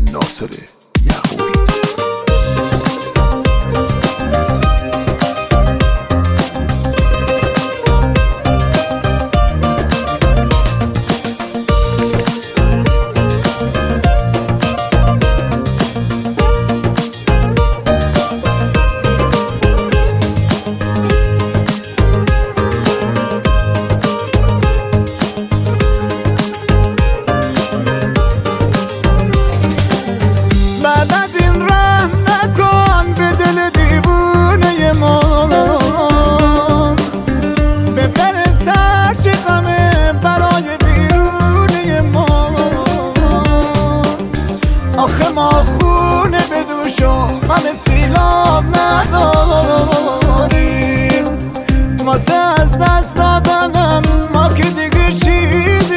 ناصر یعقوبی. ما خونه به دوش و غم سیلاب نداریم، واسه از دست دادنم ما که دیگر چیزی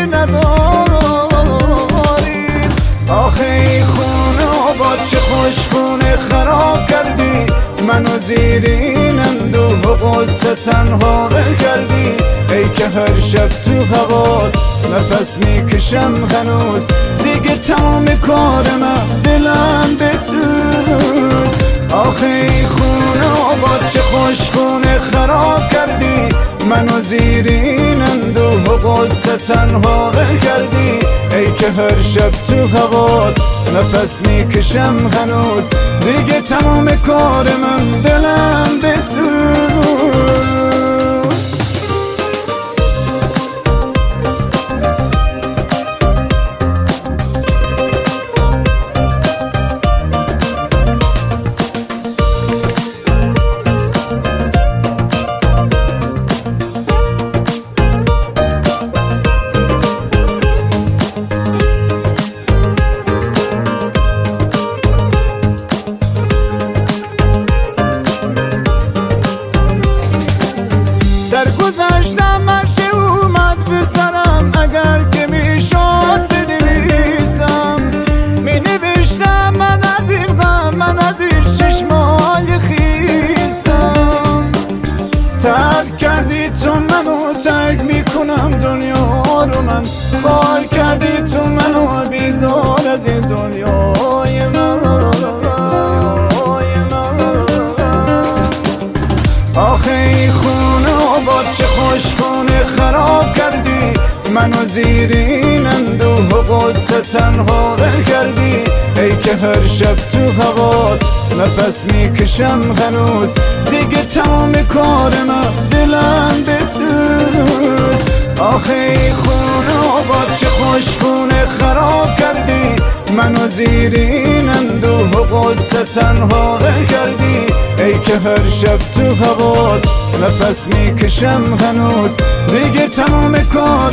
نداریم. آخه این خونه آباد چه خوش خونه خراب کردی، منو زیر این اندوه و غصه تنها کردی. ای که هر شب تو هوات نفس میکشم هنوز، دیگه تمام کار من دلم بسوز. آخه این خونه آباد چه خوش خونه خراب کردی، منو زیر این اندوه و غصه تنها کردی. ای که هر شب تو هوات نفس میکشم هنوز، دیگه تمام کار من دلم بسوز. سرگذشتم هرچه اومد به سرم، اگر که میشد بنویسم مینوشتم من از این غم، من از این چشمای خیسم. ترک کردی تو منو، ترک میکنم دنیا رو من، خار کردی تو منو، بیزار از این دنیای من. آخه این خونه آباد چه خوش خونه خراب کردی، منو زیر این اندوه و غصه تنها کردی. ای که هر شب تو هوات نفس میکشم هنوز، دیگه تمام کار من دلم بسوز. آخه این خونه آباد چه خوش خونه خراب کردی، منو زیر این اندوه و غصه تنها کردی. ای که هر شب تو هوات نفس میکشم هنوز، دیگه تمام کار